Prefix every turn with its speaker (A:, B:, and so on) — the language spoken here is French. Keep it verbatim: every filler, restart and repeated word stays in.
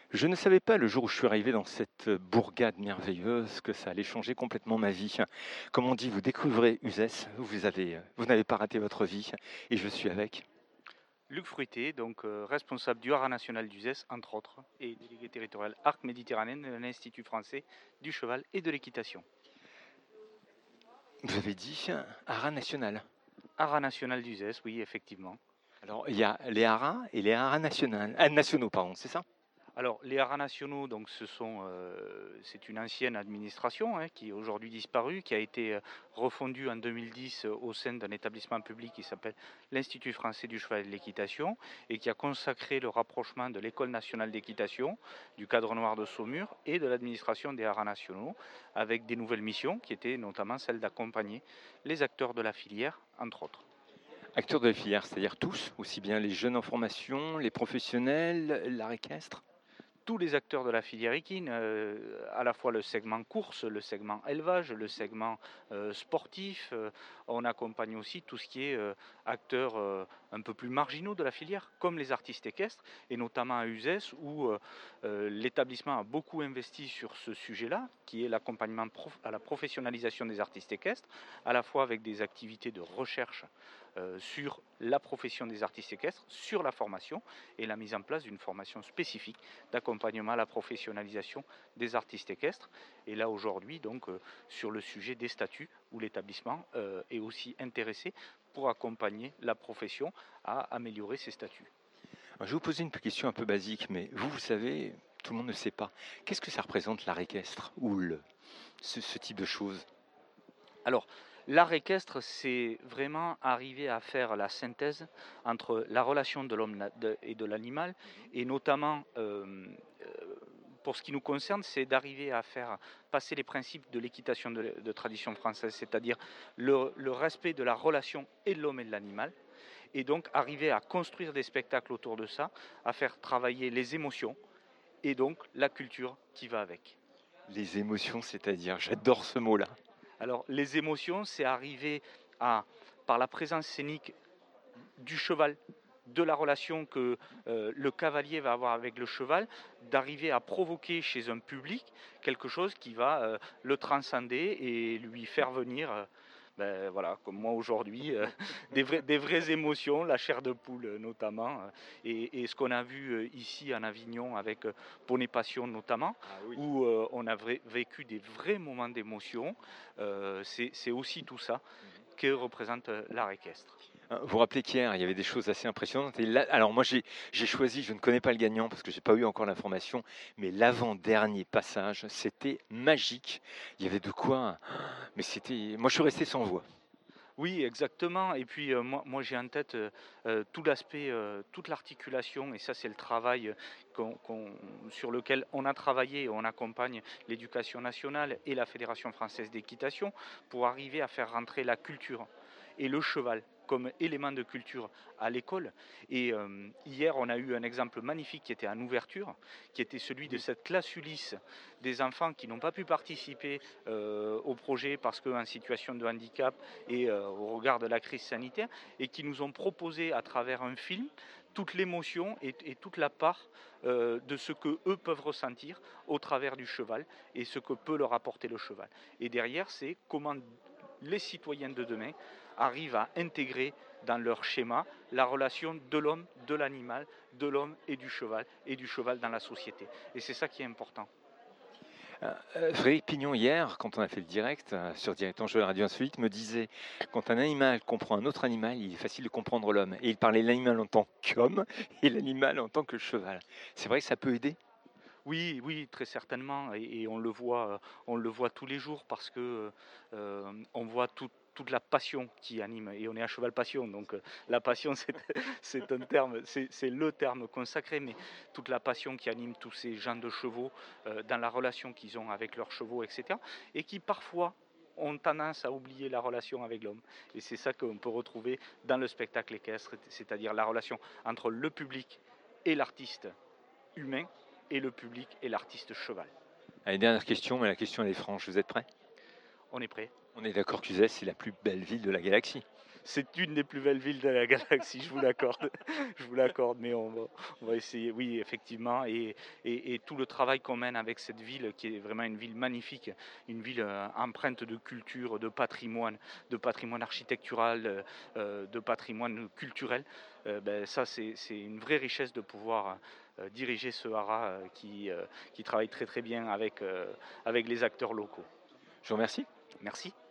A: Je ne savais pas le jour où je suis arrivé dans cette bourgade merveilleuse que ça allait changer complètement ma vie. Comme on dit, vous découvrez Uzès, vous avez, euh, vous n'avez pas raté votre vie et je suis avec.
B: Luc Fruité, donc euh, responsable du Haras national d'Uzès, entre autres, et délégué territorial Arc Méditerranée de l'Institut français du cheval et de l'équitation.
A: Vous avez dit haras national.
B: Haras national d'Uzès, oui, effectivement.
A: Alors il y a les haras et les haras national- ah, nationaux, pardon, c'est ça?
B: Alors, les haras nationaux, donc, ce sont, euh, c'est une ancienne administration hein, qui est aujourd'hui disparue, qui a été euh, refondue en deux mille dix euh, au sein d'un établissement public qui s'appelle l'Institut français du cheval et de l'équitation et qui a consacré le rapprochement de l'École nationale d'équitation, du cadre noir de Saumur et de l'administration des haras nationaux avec des nouvelles missions qui étaient notamment celle d'accompagner les acteurs de la filière, entre autres.
A: Acteurs de la filière, c'est-à-dire tous, aussi bien les jeunes en formation, les professionnels, l'art équestre.
B: Tous les acteurs de la filière équine, euh, à la fois le segment course, le segment élevage, le segment euh, sportif. Euh, on accompagne aussi tout ce qui est euh, acteurs euh, un peu plus marginaux de la filière, comme les artistes équestres, et notamment à Uzès, où euh, euh, l'établissement a beaucoup investi sur ce sujet-là, qui est l'accompagnement prof- à la professionnalisation des artistes équestres, à la fois avec des activités de recherche euh, sur la profession des artistes équestres, sur la formation, et la mise en place d'une formation spécifique d'accompagnement à la professionnalisation des artistes équestres. Et là aujourd'hui, donc, euh, sur le sujet des statuts, où l'établissement euh, est aussi intéressé pour accompagner la profession à améliorer ses statuts.
A: Alors, je vais vous poser une question un peu basique, mais vous, vous savez, tout le monde ne sait pas. Qu'est-ce que ça représente l'art équestre ou le, ce, ce type de choses?
B: Alors, l'art équestre, c'est vraiment arriver à faire la synthèse entre la relation de l'homme et de l'animal, et notamment, euh, euh, pour ce qui nous concerne, c'est d'arriver à faire passer les principes de l'équitation de, de tradition française, c'est-à-dire le, le respect de la relation et de l'homme et de l'animal, et donc arriver à construire des spectacles autour de ça, à faire travailler les émotions, et donc la culture qui va avec.
A: Les émotions, c'est-à-dire, j'adore ce mot-là.
B: Alors, les émotions, c'est arriver à, par la présence scénique du cheval, de la relation que euh, le cavalier va avoir avec le cheval, d'arriver à provoquer chez un public quelque chose qui va euh, le transcender et lui faire venir, euh, ben, voilà, comme moi aujourd'hui, euh, des, vrais, des vraies émotions, la chair de poule euh, notamment, euh, et, et ce qu'on a vu euh, ici en Avignon avec euh, Poney Passion notamment,
A: Ah oui.
B: où euh, on a vrai, vécu des vrais moments d'émotion, euh, c'est aussi tout ça que représente euh, l'art équestre.
A: Vous vous rappelez qu'hier, il y avait des choses assez impressionnantes. Et là, alors moi, j'ai j'ai choisi, je ne connais pas le gagnant parce que j'ai pas eu encore l'information, mais l'avant-dernier passage, c'était magique. Il y avait de quoi. Mais c'était. Moi, je suis resté sans voix.
B: Oui, exactement. Et puis euh, moi, moi j'ai en tête euh, euh, tout l'aspect, euh, toute l'articulation, et ça c'est le travail euh, qu'on- qu'on- sur lequel on a travaillé, on accompagne l'éducation nationale et la Fédération française d'équitation pour arriver à faire rentrer la culture et le cheval comme élément de culture à l'école. Et euh, hier, on a eu un exemple magnifique qui était en ouverture, qui était celui de cette classe Ulysse des enfants qui n'ont pas pu participer euh, au projet parce qu'en situation de handicap et euh, au regard de la crise sanitaire, et qui nous ont proposé à travers un film toute l'émotion et, et, toute la part euh, de ce que eux peuvent ressentir au travers du cheval et ce que peut leur apporter le cheval. Et derrière, c'est comment les citoyens de demain arrivent à intégrer dans leur schéma la relation de l'homme, de l'animal, de l'homme et du cheval, et du cheval dans la société. Et c'est ça qui est important.
A: Euh, Frédéric Pignon, hier, quand on a fait le direct euh, sur Directement Jeu de Radio Insolite, me disait quand un animal comprend un autre animal, il est facile de comprendre l'homme. Et il parlait l'animal en tant qu'homme et l'animal en tant que cheval. C'est vrai que ça peut aider.
B: Oui, oui, très certainement, et, et on le voit, euh, on le voit tous les jours parce que euh, on voit tout- toute la passion qui anime, et on est à cheval passion, donc euh, la passion c'est c'est un terme, c'est c'est le terme consacré, mais toute la passion qui anime tous ces gens de chevaux euh, dans la relation qu'ils ont avec leurs chevaux, et cetera, et qui parfois ont tendance à oublier la relation avec l'homme. Et c'est ça qu'on peut retrouver dans le spectacle équestre, c'est-à-dire la relation entre le public et l'artiste humain, et le public et l'artiste cheval.
A: Allez, dernière question, mais la question elle est franche. Vous êtes prêts?
B: On est prêt?
A: On est d'accord qu'Uzès, c'est la plus belle ville de la galaxie.
B: c'est une des plus belles villes de la galaxie, je vous l'accorde. Je vous l'accorde, mais on va, on va essayer, oui, effectivement. Et, et- et tout le travail qu'on mène avec cette ville, qui est vraiment une ville magnifique, une ville euh, empreinte de culture, de patrimoine, de patrimoine architectural, euh, euh, de patrimoine culturel, euh, ben, ça, c'est c'est une vraie richesse de pouvoir euh, diriger ce haras euh, qui, euh, qui travaille très très bien avec, euh, avec les acteurs locaux.
A: Je vous remercie.
B: Merci.